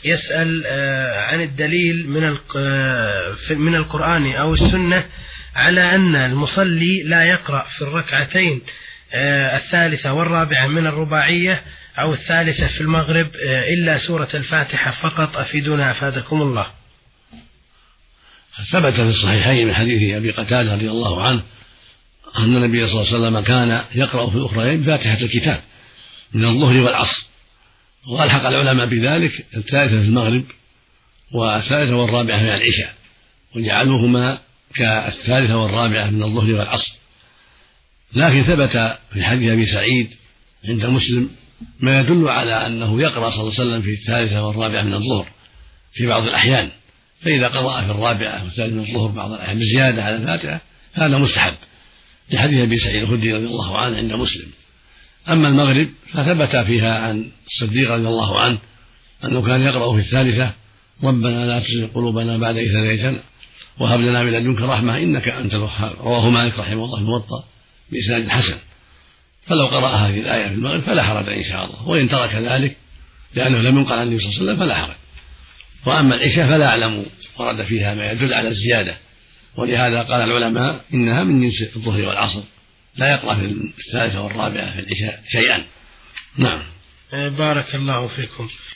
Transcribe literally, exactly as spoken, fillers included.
يسأل عن الدليل من من القرآن أو السنة على أن المصلي لا يقرأ في الركعتين الثالثة والرابعة من الرباعية أو الثالثة في المغرب إلا سورة الفاتحة فقط، أفيدونا أفادكم الله. ثبت في الصحيحين من حديث أبي قتادة رضي الله عنه أن النبي صلى الله عليه وسلم كان يقرأ في الأخرين بفاتحة الكتاب من الظهر والعصر، وألحق العلماء بذلك الثالثة في المغرب والثالثة والرابعة في العشاء، وجعلوهما كالثالثة والرابعة من الظهر والعصر. لكن ثبت في حديث أبي سعيد عند مسلم ما يدل على أنه يقرأ صلى الله عليه وسلم في الثالثة والرابعة من الظهر في بعض الأحيان، فإذا قرأ في الرابعة والثالثة من الظهر بعض الأحيان بزيادة على الفاتحة هذا مستحب، لحديث أبي سعيد الخدري رضي الله عنه عند مسلم. أما المغرب فثبت فيها عن الصديق رضي الله عنه أنه كان يقرأ في الثالثة ربنا لا تزغ قلوبنا بعد إذ هديتنا وهب لنا من لدنك رحمة إنك أنت الوهاب، رواه مالك رحمه الله في الموطأ بإسناد حسن. فلو قرأ هذه الآية في المغرب فلا حرج إن شاء الله، وإن ترك ذلك لأنه لم ينقل عن النبي صلى الله عليه وسلم فلا حرج. وأما العشاء فلا أعلم ورد فيها ما يدل على الزيادة، ولهذا قال العلماء إنها من جنس الظهر والعصر، لا يقرأ في الثالثة والرابعة في العشاء شيئا. نعم. بارك الله فيكم.